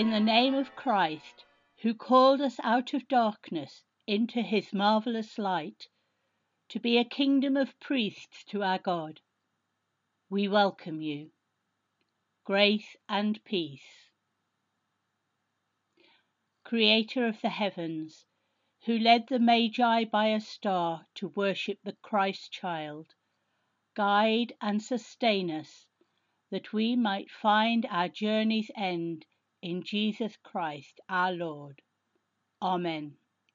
in the name of Christ, who called us out of darkness into his marvelous light, to be a kingdom of priests to our God. We welcome you. Grace and peace. Creator of the heavens, who led the Magi by a star to worship the Christ child, guide and sustain us, that we might find our journey's end in Jesus Christ our Lord. Amen.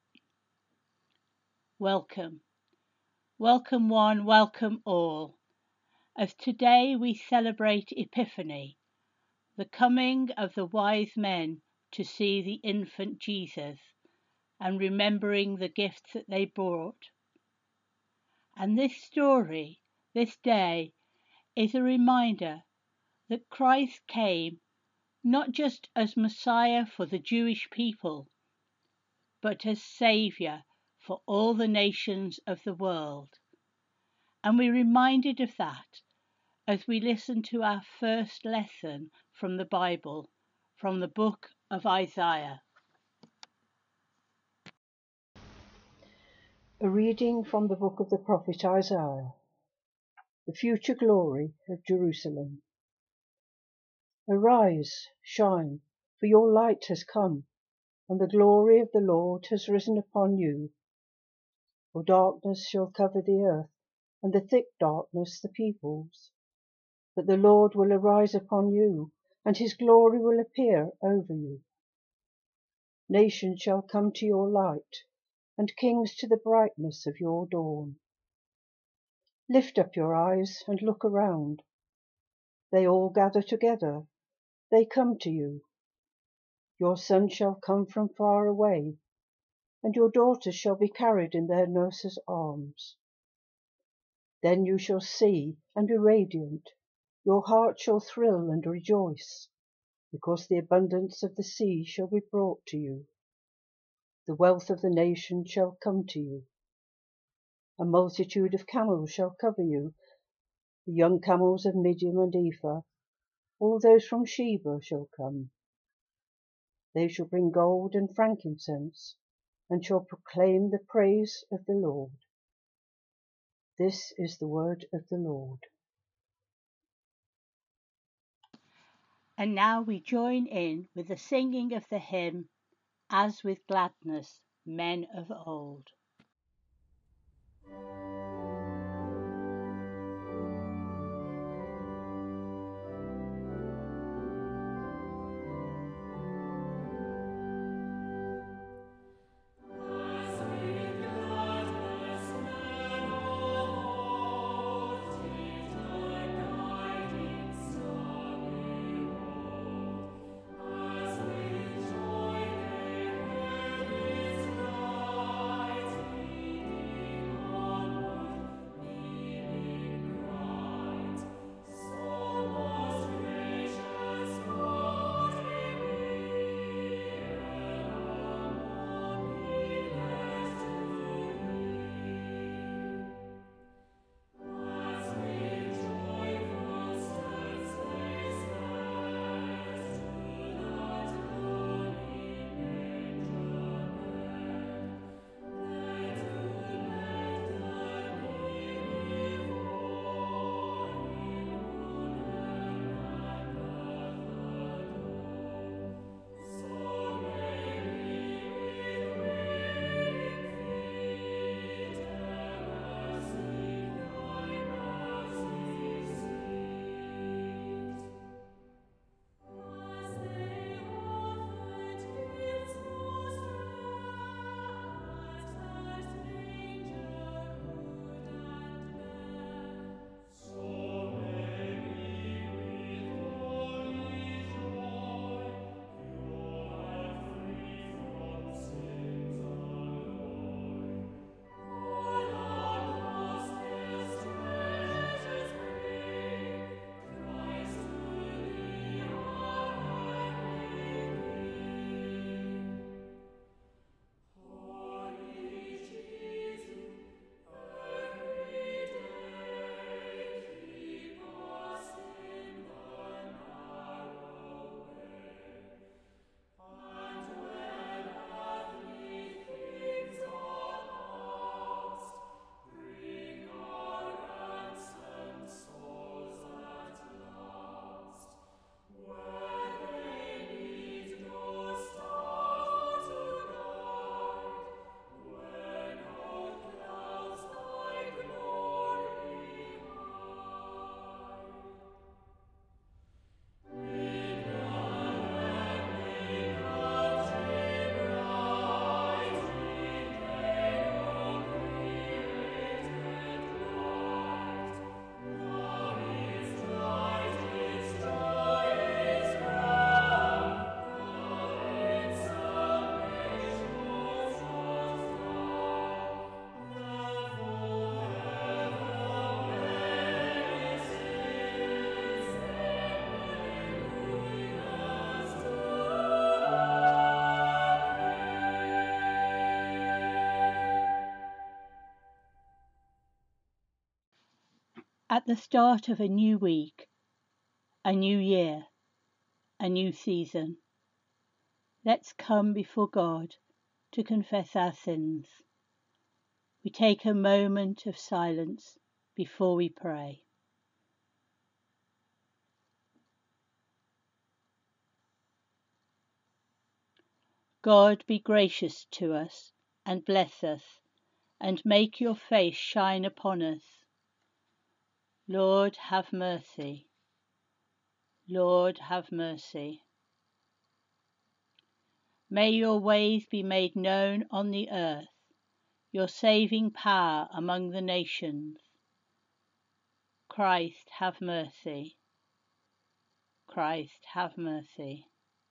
Welcome, welcome one, welcome all, as today we celebrate Epiphany, the coming of the wise men to see the infant Jesus, and remembering the gifts that they brought. And this story, this day, is a reminder that Christ came not just as Messiah for the Jewish people, but as Saviour for all the nations of the world. And we're reminded of that as we listen to our first lesson from the Bible, from the book of Isaiah. A reading from the book of the prophet Isaiah. The future glory of Jerusalem. Arise, shine, for your light has come, and the glory of the Lord has risen upon you. For darkness shall cover the earth, and the thick darkness the peoples. But the Lord will arise upon you, and his glory will appear over you. Nations shall come to your light, and kings to the brightness of your dawn. Lift up your eyes and look around. They all gather together, they come to you. Your sons shall come from far away, and your daughters shall be carried in their nurses' arms. Then you shall see and be radiant, your heart shall thrill and rejoice, because the abundance of the sea shall be brought to you. The wealth of the nations shall come to you. A multitude of camels shall cover you, the young camels of Midian and Ephah. All those from Sheba shall come. They shall bring gold and frankincense, and shall proclaim the praise of the Lord. This is the word of the Lord. And now we join in with the singing of the hymn, As with Gladness, Men of Old. At the start of a new week, a new year, a new season, let's come before God to confess our sins. We take a moment of silence before we pray. God, be gracious to us and bless us, and make your face shine upon us. Lord, have mercy. Lord, have mercy. May your ways be made known on the earth, your saving power among the nations. Christ, have mercy. Christ, have mercy.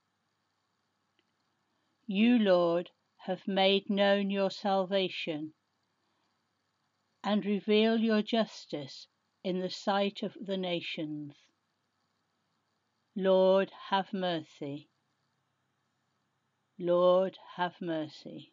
You, Lord, have made known your salvation and reveal your justice in the sight of the nations. Lord, have mercy. Lord, have mercy.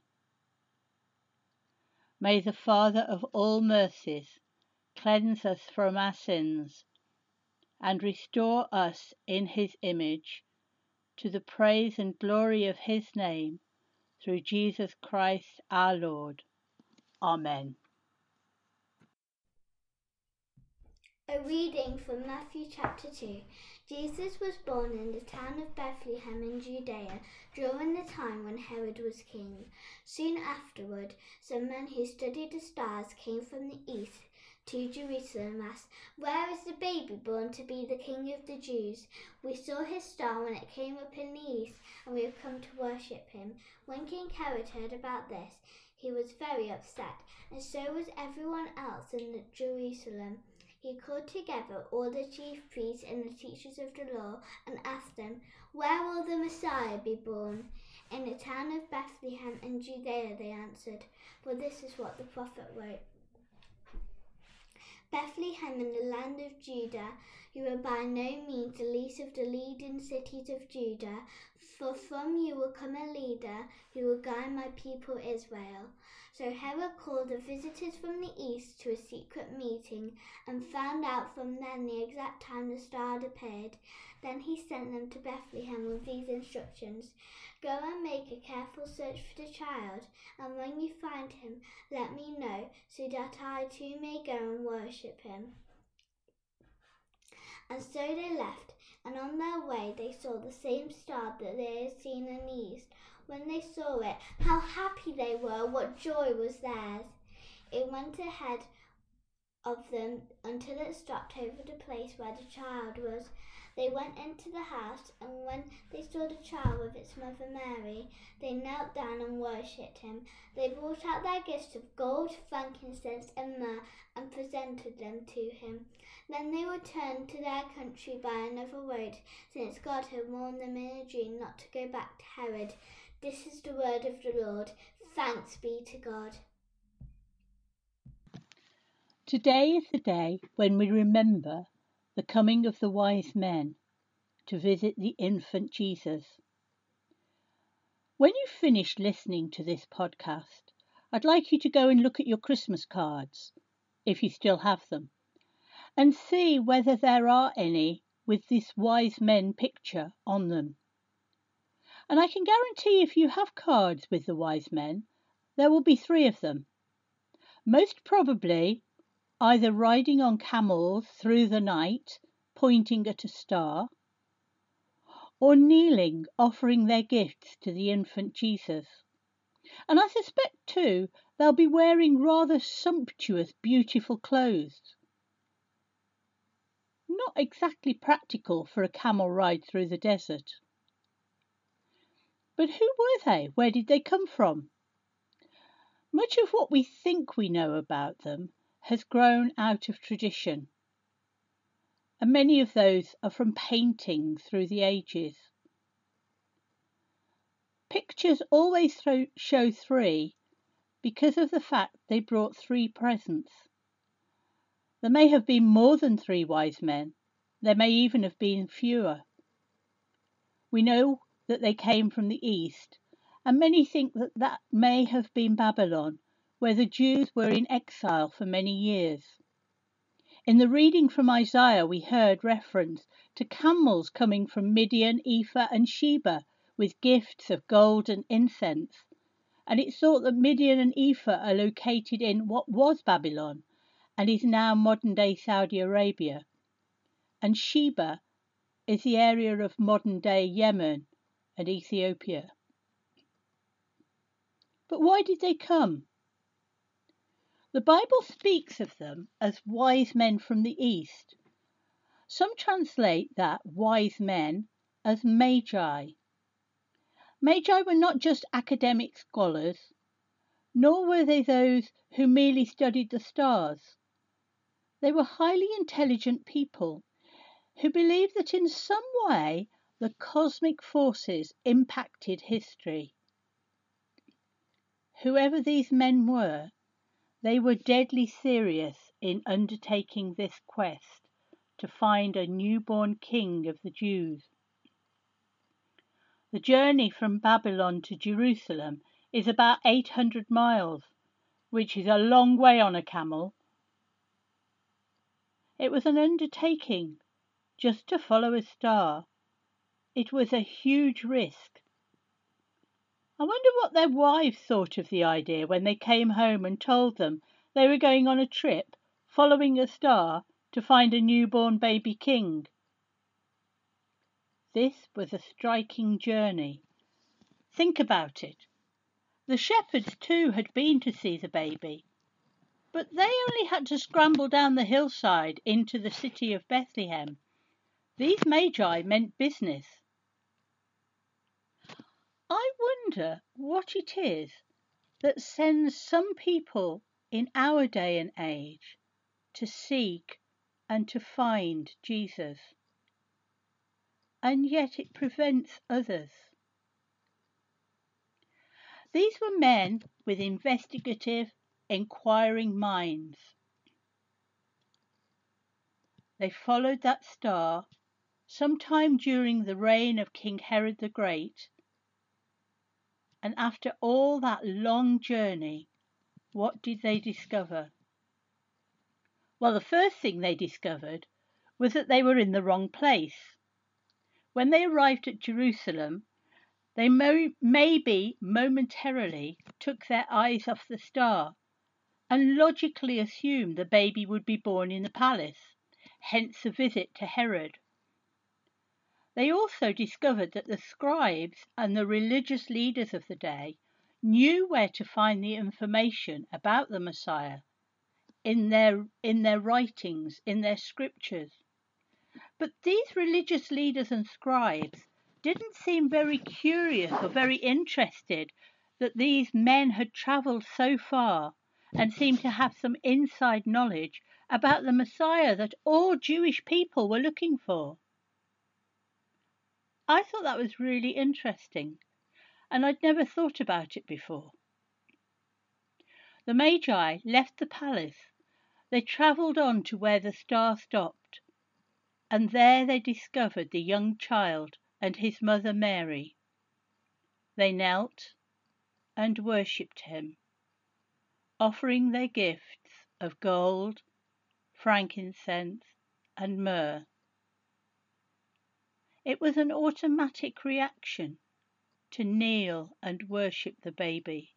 May the Father of all mercies cleanse us from our sins and restore us in his image, to the praise and glory of his name, through Jesus Christ our Lord. Amen. A reading from Matthew chapter 2. Jesus was born in the town of Bethlehem in Judea during the time when Herod was king. Soon afterward, some men who studied the stars came from the east to Jerusalem and asked, "Where is the baby born to be the King of the Jews? We saw his star when it came up in the east, and we have come to worship him." When King Herod heard about this, he was very upset, and so was everyone else in Jerusalem. He called together all the chief priests and the teachers of the law and asked them, "Where will the Messiah be born?" "In the town of Bethlehem in Judea," they answered, for this is what the prophet wrote. "Bethlehem in the land of Judah, you are by no means the least of the leading cities of Judah, for from you will come a leader who will guide my people Israel." So Herod called the visitors from the east to a secret meeting and found out from them the exact time the star had appeared. Then he sent them to Bethlehem with these instructions: "Go and make a careful search for the child, and when you find him, let me know, so that I too may go and worship him." And so they left, and on their way they saw the same star that they had seen in the east. When they saw it, how happy they were! What joy was theirs! It went ahead of them until it stopped over the place where the child was. They went into the house, and when they saw the child with its mother Mary, they knelt down and worshipped him. They brought out their gifts of gold, frankincense, and myrrh, and presented them to him. Then they returned to their country by another road, since God had warned them in a dream not to go back to Herod. This is the word of the Lord. Thanks be to God. Today is the day when we remember the coming of the wise men to visit the infant Jesus. When you've finished listening to this podcast, I'd like you to go and look at your Christmas cards, if you still have them, and see whether there are any with this wise men picture on them. And I can guarantee if you have cards with the wise men, there will be 3 of them. Most probably either riding on camels through the night, pointing at a star, or kneeling, offering their gifts to the infant Jesus. And I suspect too they'll be wearing rather sumptuous, beautiful clothes. Not exactly practical for a camel ride through the desert. But who were they? Where did they come from? Much of what we think we know about them has grown out of tradition, and many of those are from paintings through the ages. Pictures always show 3 because of the fact they brought 3 presents. There may have been more than 3 wise men. There may even have been fewer. We know that they came from the east, and many think that that may have been Babylon, where the Jews were in exile for many years. In the reading from Isaiah, we heard reference to camels coming from Midian, Ephah and Sheba with gifts of gold and incense. And it's thought that Midian and Ephah are located in what was Babylon and is now modern-day Saudi Arabia. And Sheba is the area of modern-day Yemen and Ethiopia. But why did they come? The Bible speaks of them as wise men from the east. Some translate that wise men as magi. Magi were not just academic scholars, nor were they those who merely studied the stars. They were highly intelligent people who believed that in some way the cosmic forces impacted history. Whoever these men were, they were deadly serious in undertaking this quest to find a newborn king of the Jews. The journey from Babylon to Jerusalem is about 800 miles, which is a long way on a camel. It was an undertaking just to follow a star. It was a huge risk. I wonder what their wives thought of the idea when they came home and told them they were going on a trip following a star to find a newborn baby king. This was a striking journey. Think about it. The shepherds too had been to see the baby, but they only had to scramble down the hillside into the city of Bethlehem. These magi meant business. I wonder what it is that sends some people in our day and age to seek and to find Jesus, and yet it prevents others. These were men with investigative, inquiring minds. They followed that star sometime during the reign of King Herod the Great, and after all that long journey, what did they discover? Well, the first thing they discovered was that they were in the wrong place. When they arrived at Jerusalem, they maybe momentarily took their eyes off the star and logically assumed the baby would be born in the palace, hence the visit to Herod. They also discovered that the scribes and the religious leaders of the day knew where to find the information about the Messiah in their writings, in their scriptures. But these religious leaders and scribes didn't seem very curious or very interested that these men had travelled so far and seemed to have some inside knowledge about the Messiah that all Jewish people were looking for. I thought that was really interesting, and I'd never thought about it before. The Magi left the palace. They travelled on to where the star stopped, and there they discovered the young child and his mother Mary. They knelt and worshipped him, offering their gifts of gold, frankincense, and myrrh. It was an automatic reaction to kneel and worship the baby.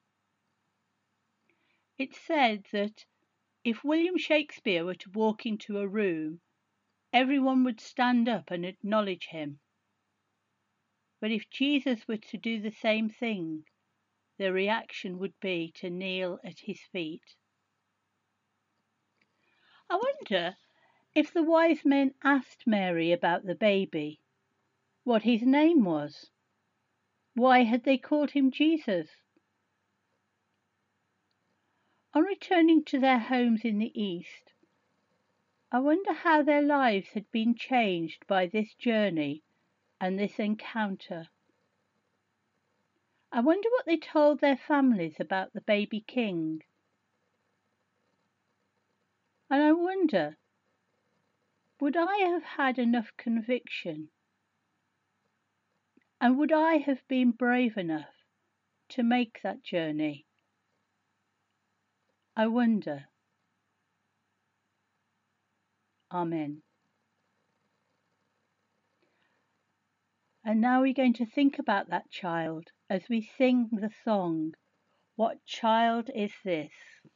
It's said that if William Shakespeare were to walk into a room, everyone would stand up and acknowledge him. But if Jesus were to do the same thing, the reaction would be to kneel at his feet. I wonder if the wise men asked Mary about the baby, what his name was. Why had they called him Jesus? On returning to their homes in the East, I wonder how their lives had been changed by this journey and this encounter. I wonder what they told their families about the baby king. And I wonder, would I have had enough conviction? And would I have been brave enough to make that journey? I wonder. Amen. And now we're going to think about that child as we sing the song, What Child Is This?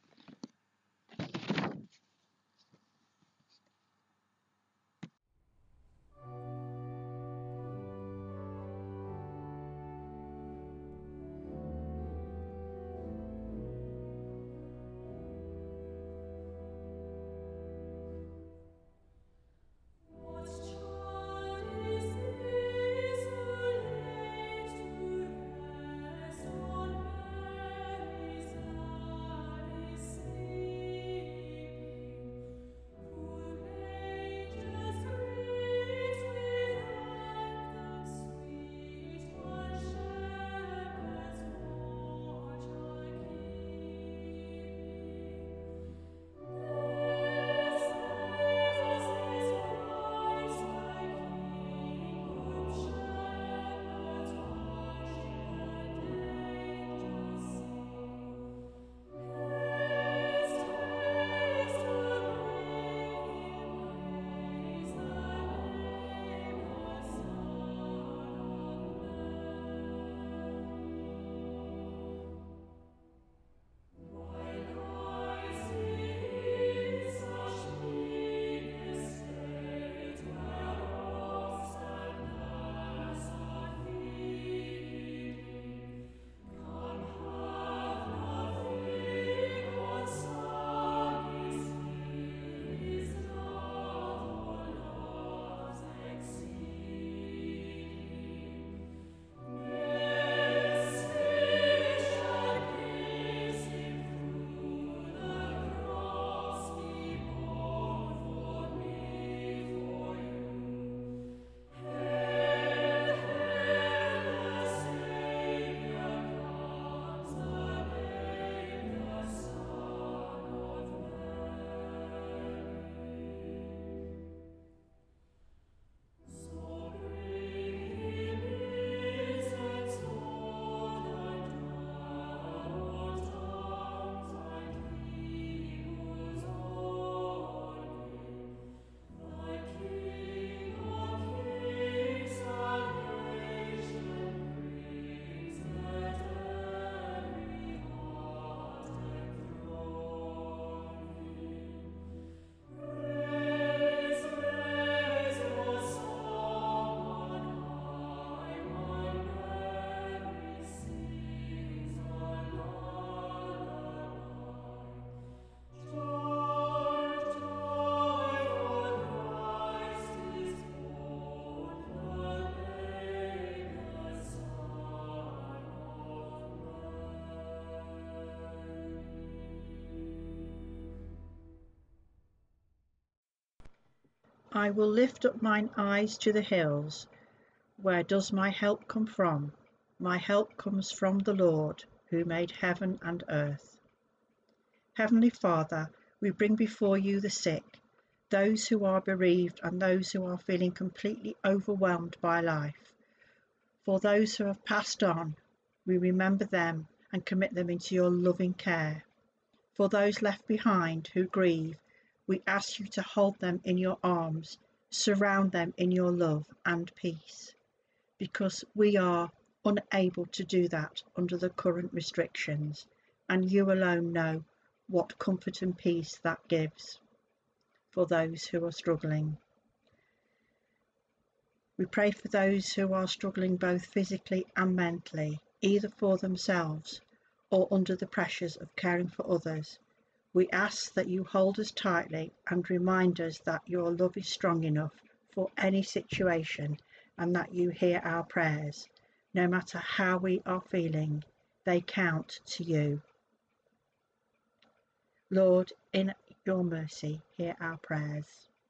I will lift up mine eyes to the hills. Where does my help come from? My help comes from the Lord, who made heaven and earth. Heavenly Father, we bring before you the sick, those who are bereaved and those who are feeling completely overwhelmed by life. For those who have passed on, we remember them and commit them into your loving care. For those left behind who grieve, we ask you to hold them in your arms, surround them in your love and peace, because we are unable to do that under the current restrictions, and you alone know what comfort and peace that gives for those who are struggling. We pray for those who are struggling both physically and mentally, either for themselves or under the pressures of caring for others. We ask that you hold us tightly and remind us that your love is strong enough for any situation and that you hear our prayers. No matter how we are feeling, they count to you. Lord, in your mercy, hear our prayers.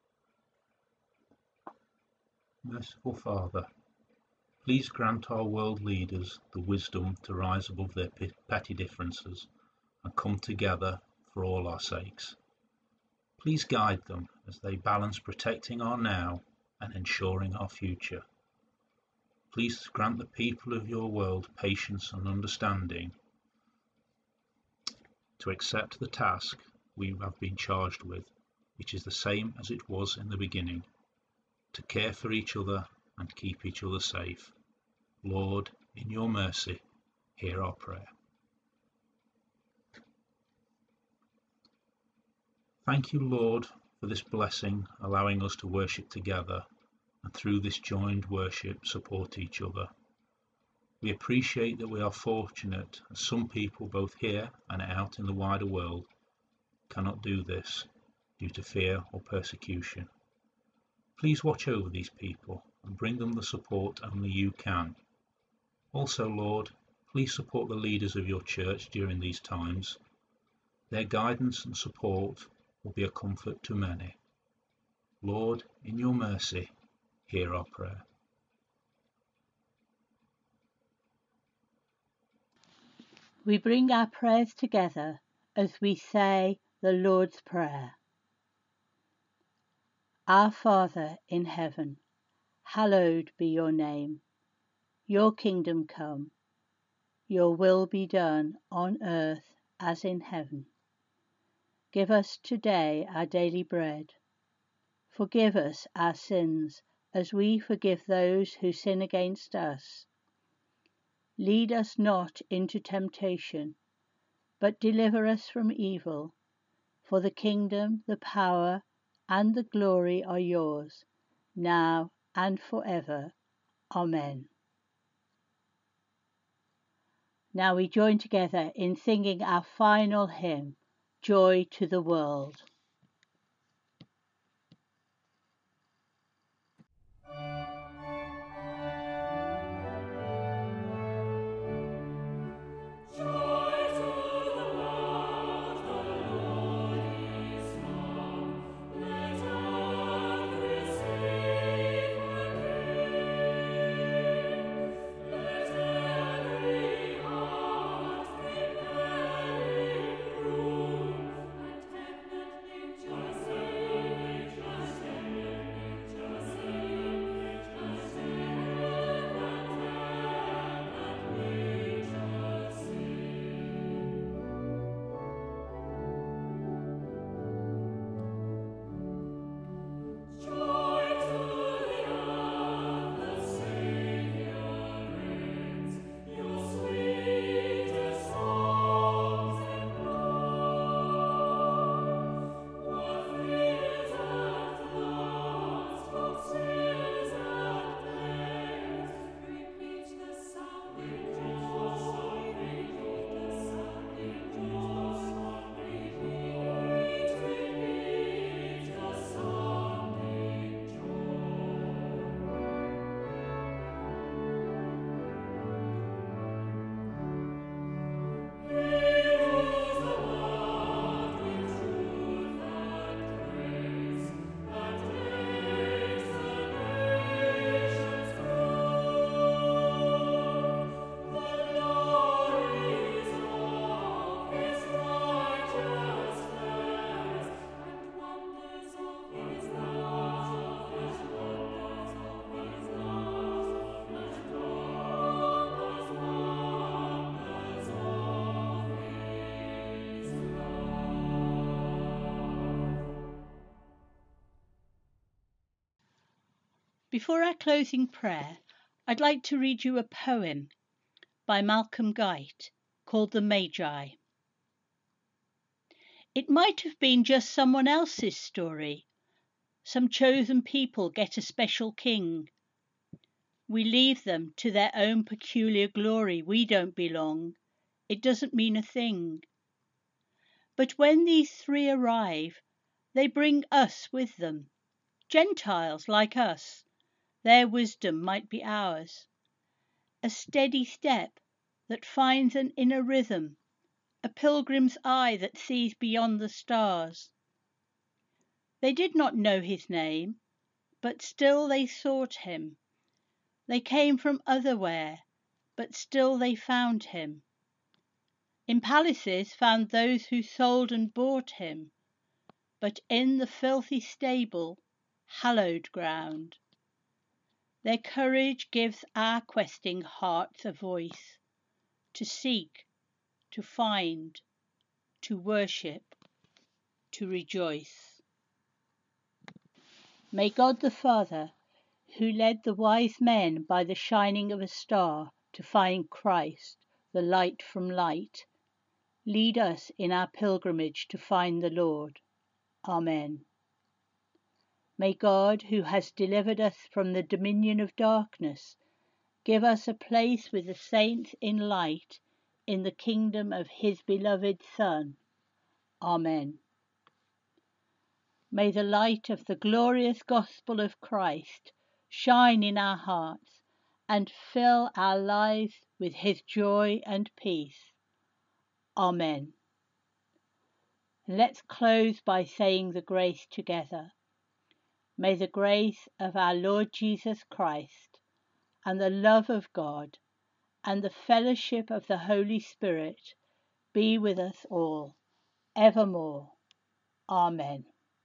Merciful Father, please grant our world leaders the wisdom to rise above their petty differences and come together for all our sakes. Please guide them as they balance protecting our now and ensuring our future. Please grant the people of your world patience and understanding to accept the task we have been charged with which is the same as it was in the beginning, to care for each other and keep each other safe. Lord, in your mercy, hear our prayer. Thank you, Lord, for this blessing, allowing us to worship together and through this joined worship support each other. We appreciate that we are fortunate, as some people both here and out in the wider world cannot do this due to fear or persecution. Please watch over these people and bring them the support only you can. Also, Lord, please support the leaders of your church during these times. Their guidance and support will be a comfort to many. Lord, in your mercy, hear our prayer. We bring our prayers together as we say the Lord's Prayer. Our Father in heaven, hallowed be your name. Your kingdom come, your will be done on earth as in heaven. Give us today our daily bread. Forgive us our sins as we forgive those who sin against us. Lead us not into temptation, but deliver us from evil. For the kingdom, the power, and the glory are yours, now and forever. Amen. Now we join together in singing our final hymn, Joy to the World. Before our closing prayer, I'd like to read you a poem by Malcolm Guite called The Magi. It might have been just someone else's story. Some chosen people get a special king. We leave them to their own peculiar glory. We don't belong. It doesn't mean a thing. But when these three arrive, they bring us with them, Gentiles like us. Their wisdom might be ours. A steady step that finds an inner rhythm, a pilgrim's eye that sees beyond the stars. They did not know his name, but still they sought him. They came from otherwhere, but still they found him. In palaces found those who sold and bought him, but in the filthy stable, hallowed ground. Their courage gives our questing hearts a voice, to seek, to find, to worship, to rejoice. May God the Father, who led the wise men by the shining of a star to find Christ, the light from light, lead us in our pilgrimage to find the Lord. Amen. May God, who has delivered us from the dominion of darkness, give us a place with the saints in light in the kingdom of his beloved Son. Amen. May the light of the glorious gospel of Christ shine in our hearts and fill our lives with his joy and peace. Amen. Let's close by saying the grace together. May the grace of our Lord Jesus Christ and the love of God and the fellowship of the Holy Spirit be with us all, evermore. Amen.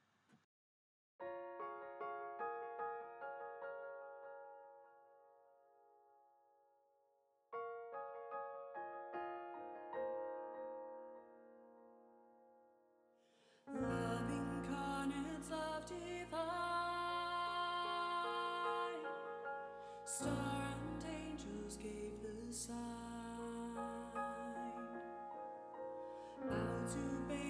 Love incarnate, love divine, star and angels gave the sign, bow to